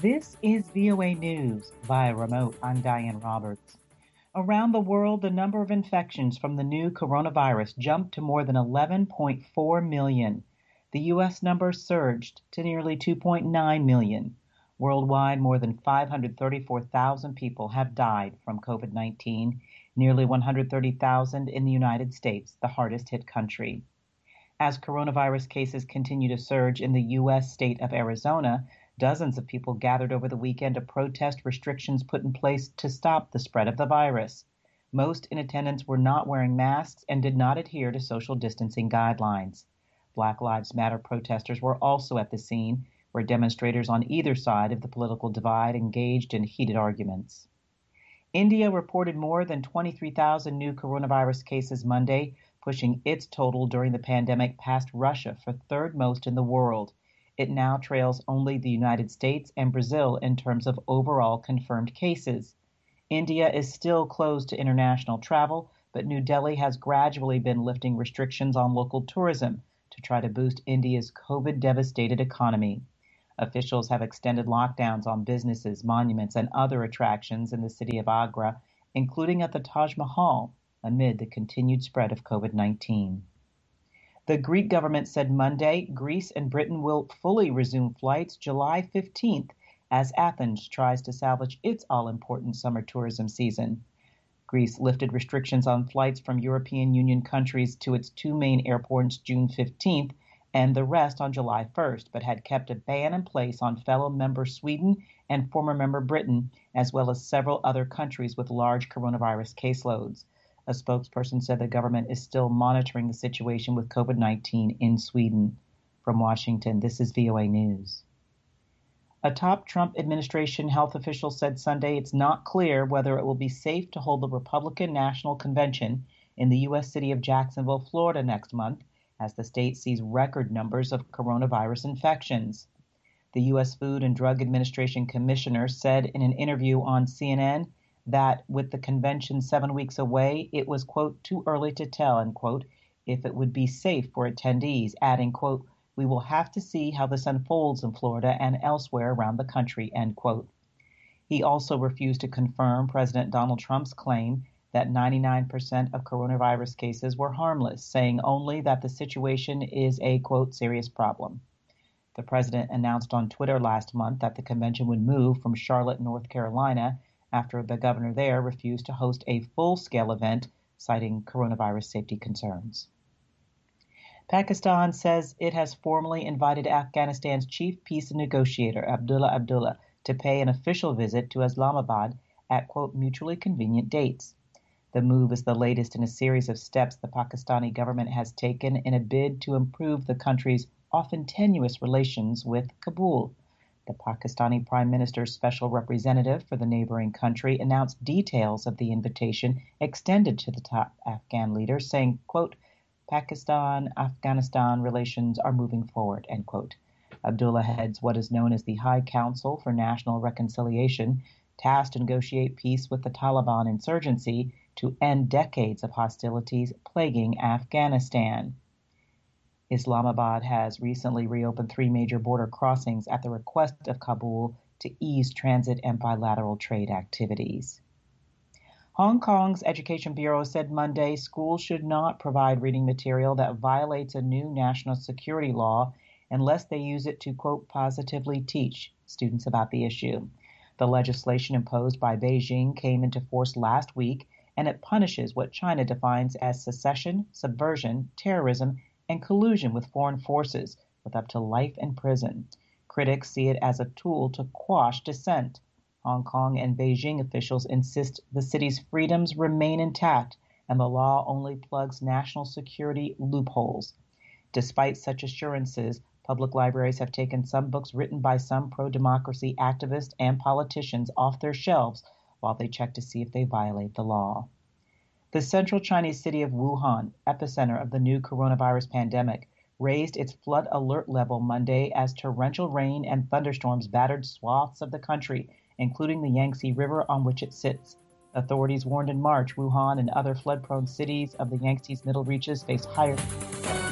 This is VOA News via remote. I'm Diane Roberts. Around the world, the number of infections from the new coronavirus jumped to more than 11.4 million. The U.S. number surged to nearly 2.9 million. Worldwide, more than 534,000 people have died from COVID-19, nearly 130,000 in the United States, the hardest hit country. As coronavirus cases continue to surge in the U.S. state of Arizona, dozens of people gathered over the weekend to protest restrictions put in place to stop the spread of the virus. Most in attendance were not wearing masks and did not adhere to social distancing guidelines. Black Lives Matter protesters were also at the scene, where demonstrators on either side of the political divide engaged in heated arguments. India reported more than 23,000 new coronavirus cases Monday, pushing its total during the pandemic past Russia for third most in the world. It now trails only the United States and Brazil in terms of overall confirmed cases. India is still closed to international travel, but New Delhi has gradually been lifting restrictions on local tourism to try to boost India's COVID-devastated economy. Officials have extended lockdowns on businesses, monuments, and other attractions in the city of Agra, including at the Taj Mahal, amid the continued spread of COVID-19. The Greek government said Monday Greece and Britain will fully resume flights July 15th as Athens tries to salvage its all-important summer tourism season. Greece lifted restrictions on flights from European Union countries to its two main airports June 15th and the rest on July 1st, but had kept a ban in place on fellow member Sweden and former member Britain, as well as several other countries with large coronavirus caseloads. A spokesperson said the government is still monitoring the situation with COVID-19 in Sweden. From Washington, this is VOA News. A top Trump administration health official said Sunday it's not clear whether it will be safe to hold the Republican National Convention in the U.S. city of Jacksonville, Florida next month, as the state sees record numbers of coronavirus infections. The U.S. Food and Drug Administration commissioner said in an interview on CNN that with the convention 7 weeks away, it was, quote, too early to tell, end quote, if it would be safe for attendees, adding, quote, we will have to see how this unfolds in Florida and elsewhere around the country, end quote. He also refused to confirm President Donald Trump's claim that 99% of coronavirus cases were harmless, saying only that the situation is a, quote, serious problem. The president announced on Twitter last month that the convention would move from Charlotte, North Carolina, after the governor there refused to host a full-scale event, citing coronavirus safety concerns. Pakistan says it has formally invited Afghanistan's chief peace negotiator, Abdullah Abdullah, to pay an official visit to Islamabad at, quote, mutually convenient dates. The move is the latest in a series of steps the Pakistani government has taken in a bid to improve the country's often tenuous relations with Kabul. The Pakistani Prime Minister's special representative for the neighboring country announced details of the invitation extended to the top Afghan leader, saying, quote, Pakistan-Afghanistan relations are moving forward, end quote. Abdullah heads what is known as the High Council for National Reconciliation, tasked to negotiate peace with the Taliban insurgency to end decades of hostilities plaguing Afghanistan. Islamabad has recently reopened 3 major border crossings at the request of Kabul to ease transit and bilateral trade activities. Hong Kong's Education Bureau said Monday schools should not provide reading material that violates a new national security law unless they use it to, quote, positively teach students about the issue. The legislation imposed by Beijing came into force last week, and it punishes what China defines as secession, subversion, terrorism, and collusion with foreign forces, with up to life in prison. Critics see it as a tool to quash dissent. Hong Kong and Beijing officials insist the city's freedoms remain intact and the law only plugs national security loopholes. Despite such assurances, public libraries have taken some books written by some pro-democracy activists and politicians off their shelves while they check to see if they violate the law. The central Chinese city of Wuhan, epicenter of the new coronavirus pandemic, raised its flood alert level Monday as torrential rain and thunderstorms battered swaths of the country, including the Yangtze River on which it sits. Authorities warned in March Wuhan and other flood-prone cities of the Yangtze's middle reaches face higher